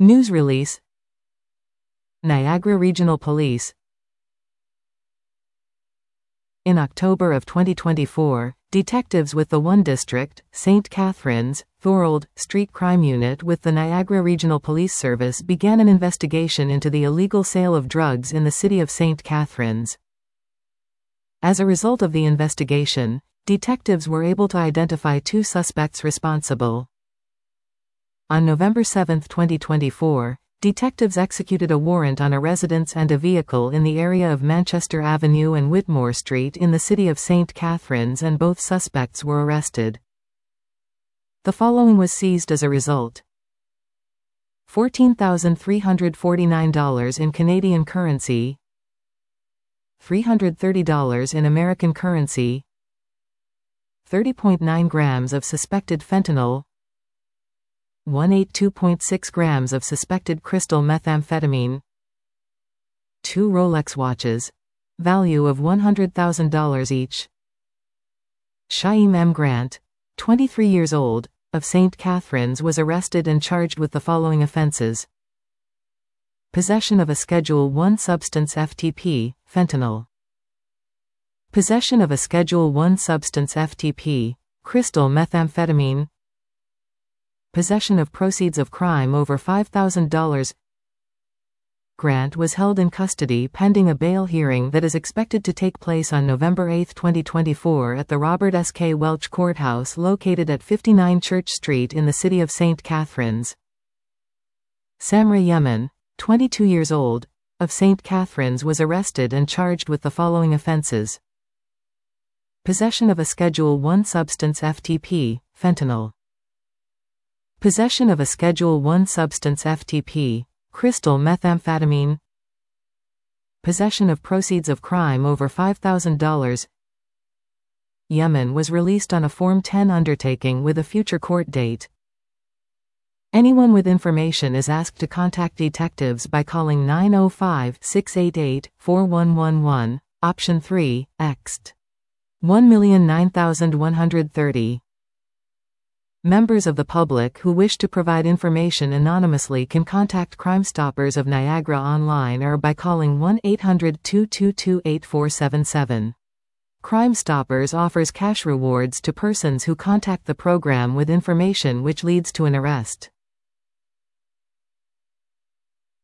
News release. Niagara Regional Police. In October of 2024, detectives with the 1 District, St. Catharines, Thorold, Street Crime Unit with the Niagara Regional Police Service began an investigation into the illegal sale of drugs in the city of St. Catharines. As a result of the investigation, detectives were able to identify 2 suspects responsible. On November 7, 2024, detectives executed a warrant on a residence and a vehicle in the area of Manchester Avenue and Whitmore Street in the city of St. Catharines, and both suspects were arrested. The following was seized as a result: $14,349 in Canadian currency, $330 in American currency, 30.9 grams of suspected fentanyl, 182.6 grams of suspected crystal methamphetamine, 2 Rolex watches, value of $100,000 each. Shaim M. Grant, 23 years old, of St. Catharines, was arrested and charged with the following offenses: possession of a Schedule I substance FTP, fentanyl; possession of a Schedule I substance FTP, crystal methamphetamine; possession of proceeds of crime over $5,000. Grant was held in custody pending a bail hearing that is expected to take place on November 8, 2024 at the Robert S. K. Welch Courthouse located at 59 Church Street in the city of St. Catharines. Samra Yemen, 22 years old, of St. Catharines, was arrested and charged with the following offenses: possession of a Schedule I substance FTP, fentanyl; possession of a Schedule I substance FTP, crystal methamphetamine; possession of proceeds of crime over $5,000. Yemen was released on a Form 10 undertaking with a future court date. Anyone with information is asked to contact detectives by calling 905-688-4111, option 3, ext. 1,009,130. Members of the public who wish to provide information anonymously can contact Crime Stoppers of Niagara online or by calling 1-800-222-8477. Crime Stoppers offers cash rewards to persons who contact the program with information which leads to an arrest.